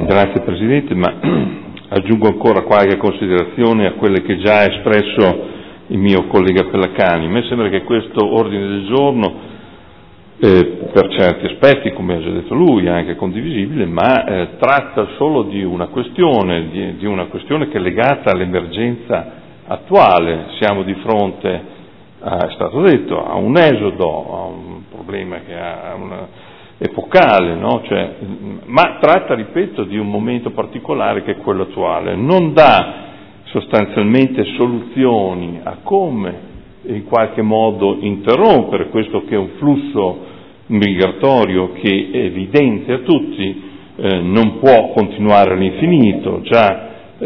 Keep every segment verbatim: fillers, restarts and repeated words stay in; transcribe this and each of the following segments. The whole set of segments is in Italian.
grazie Presidente, ma aggiungo ancora qualche considerazione a quelle che già ha espresso il mio collega Pellacani. A me sembra che questo ordine del giorno, eh, per certi aspetti, come ha già detto lui, è anche condivisibile, ma eh, tratta solo di una questione, di, di una questione che è legata all'emergenza attuale. Siamo di fronte, a, è stato detto, a un esodo, a un problema che ha una epocale, no? Cioè, ma tratta, ripeto, di un momento particolare che è quello attuale. Non dà sostanzialmente soluzioni a come in qualche modo interrompere questo che è un flusso migratorio che è evidente a tutti, eh, non può continuare all'infinito. Già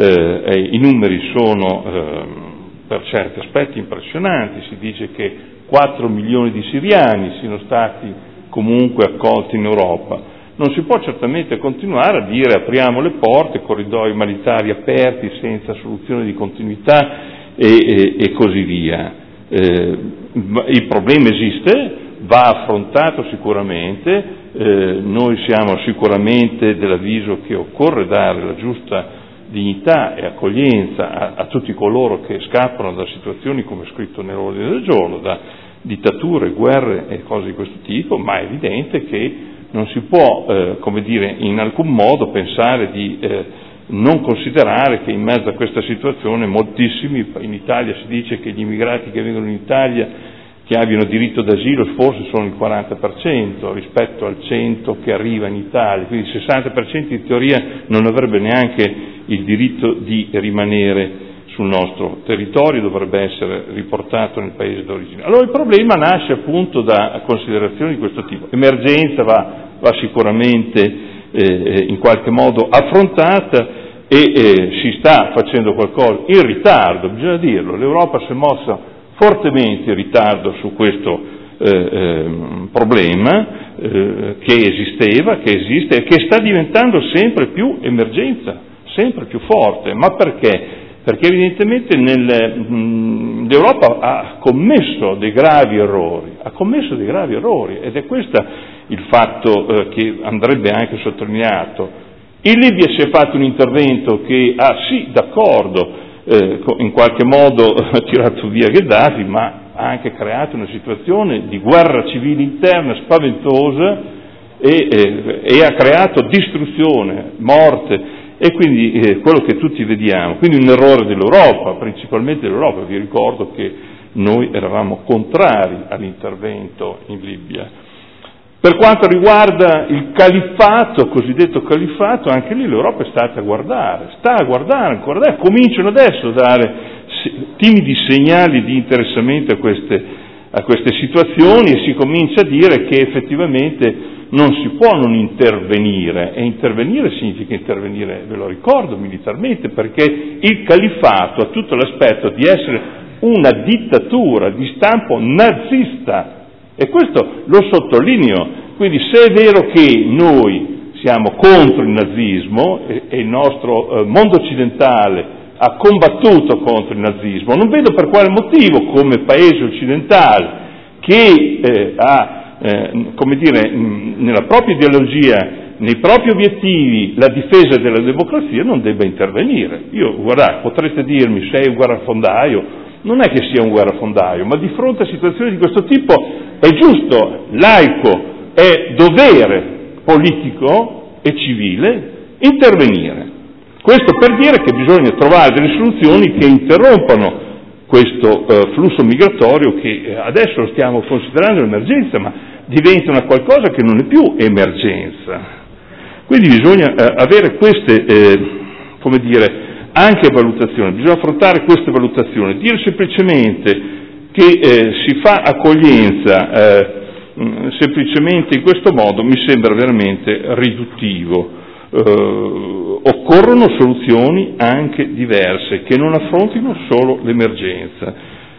eh, i numeri sono eh, per certi aspetti impressionanti. Si dice che quattro milioni di siriani siano stati comunque accolti in Europa. Non si può certamente continuare a dire apriamo le porte, corridoi umanitari aperti senza soluzione di continuità e, e, e così via. Eh, il problema esiste, va affrontato sicuramente, eh, noi siamo sicuramente dell'avviso che occorre dare la giusta dignità e accoglienza a, a tutti coloro che scappano da situazioni, come scritto nell'ordine del giorno, da dittature, guerre e cose di questo tipo, ma è evidente che non si può, eh, come dire, in alcun modo pensare di eh, non considerare che in mezzo a questa situazione moltissimi, in Italia si dice che gli immigrati che vengono in Italia che abbiano diritto d'asilo forse sono il quaranta per cento rispetto al cento che arriva in Italia, quindi il sessanta per cento in teoria non avrebbe neanche il diritto di rimanere sul nostro territorio, dovrebbe essere riportato nel paese d'origine. Allora il problema nasce appunto da considerazioni di questo tipo. Emergenza va, va sicuramente eh, in qualche modo affrontata e eh, si sta facendo qualcosa in ritardo, bisogna dirlo. L'Europa si è mossa fortemente in ritardo su questo eh, eh, problema eh, che esisteva, che esiste e che sta diventando sempre più emergenza, sempre più forte. Ma perché? Perché evidentemente nel, mh, l'Europa ha commesso dei gravi errori, ha commesso dei gravi errori ed è questo il fatto eh, che andrebbe anche sottolineato. In Libia si è fatto un intervento che ha, sì, d'accordo, eh, in qualche modo ha tirato via Gheddafi, ma ha anche creato una situazione di guerra civile interna spaventosa e, eh, e ha creato distruzione, morte. E quindi eh, quello che tutti vediamo, quindi un errore dell'Europa, principalmente dell'Europa. Vi ricordo che noi eravamo contrari all'intervento in Libia. Per quanto riguarda il califfato, cosiddetto califfato, anche lì l'Europa è stata a guardare, sta a guardare, a guardare, cominciano adesso a dare timidi segnali di interessamento a queste, a queste situazioni e si comincia a dire che effettivamente non si può non intervenire, e intervenire significa intervenire, ve lo ricordo, militarmente, perché il califfato ha tutto l'aspetto di essere una dittatura di stampo nazista, e questo lo sottolineo. Quindi se è vero che noi siamo contro il nazismo e, e il nostro eh, mondo occidentale ha combattuto contro il nazismo, non vedo per quale motivo come paese occidentale che eh, ha Eh, come dire, mh, nella propria ideologia, nei propri obiettivi, la difesa della democrazia non debba intervenire. Io, guardate, potrete dirmi sei un guerrafondaio, non è che sia un guerrafondaio, ma di fronte a situazioni di questo tipo è giusto, laico, è dovere politico e civile intervenire. Questo per dire che bisogna trovare delle soluzioni che interrompano questo eh, flusso migratorio che eh, adesso lo stiamo considerando un'emergenza, ma diventa una qualcosa che non è più emergenza. Quindi bisogna eh, avere queste, eh, come dire, anche valutazioni, bisogna affrontare queste valutazioni. Dire semplicemente che eh, si fa accoglienza eh, mh, semplicemente in questo modo mi sembra veramente riduttivo. Uh, occorrono soluzioni anche diverse che non affrontino solo l'emergenza.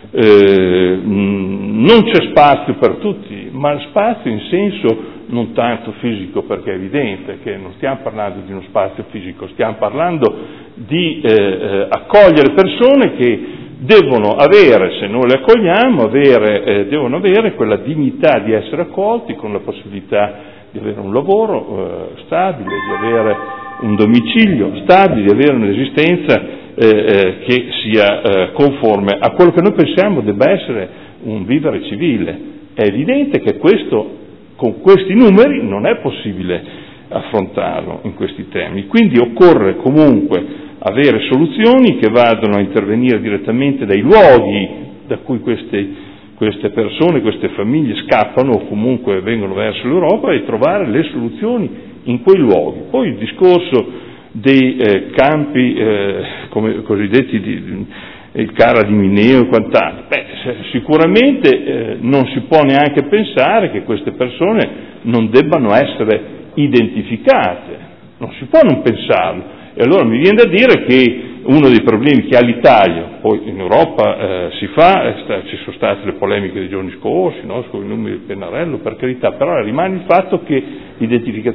Uh, non c'è spazio per tutti, ma spazio in senso non tanto fisico, perché è evidente che non stiamo parlando di uno spazio fisico, stiamo parlando di eh, eh, accogliere persone che devono avere, se noi le accogliamo, avere, eh, devono avere quella dignità di essere accolti con la possibilità di avere un lavoro eh, stabile, di avere un domicilio stabile, di avere un'esistenza eh, eh, che sia eh, conforme a quello che noi pensiamo debba essere un vivere civile. È evidente che questo, con questi numeri, non è possibile affrontarlo in questi termini, quindi occorre comunque avere soluzioni che vadano a intervenire direttamente dai luoghi da cui queste, queste persone, queste famiglie scappano o comunque vengono verso l'Europa, e trovare le soluzioni in quei luoghi. Poi il discorso dei eh, campi eh, come cosiddetti di, il Cara di Mineo e quant'altro, beh, sicuramente eh, non si può neanche pensare che queste persone non debbano essere identificate, non si può non pensarlo. E allora mi viene da dire che uno dei problemi che ha l'Italia, poi in Europa eh, si fa, eh, sta, ci sono state le polemiche dei giorni scorsi, no, sui numeri del Pennarello, per carità, però rimane il fatto che l'identificazione